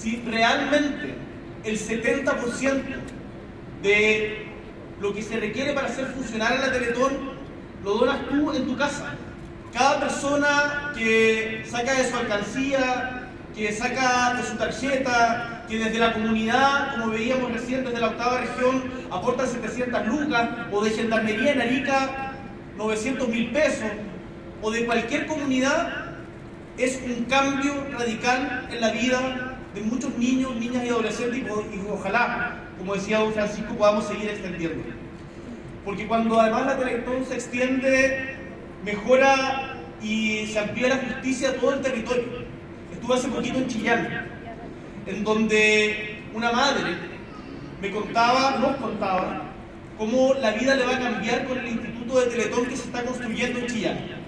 si realmente el 70% de lo que se requiere para hacer funcionar la Teletón lo donas tú en tu casa. Cada persona que saca de su alcancía, que saca de su tarjeta, que desde la comunidad, como veíamos recién, desde la 8ª región, aportan 700 lucas, o de Gendarmería en Arica, 900.000 pesos, o de cualquier comunidad, es un cambio radical en la vida de muchos niños, niñas y adolescentes, y ojalá, como decía don Francisco, podamos seguir extendiendo. Porque cuando además la Teletón se extiende, mejora y se amplía la justicia a todo el territorio. Estuve hace poquito en Chillán, en donde una madre nos contaba cómo la vida le va a cambiar con el Instituto de Teletón que se está construyendo en Chillán.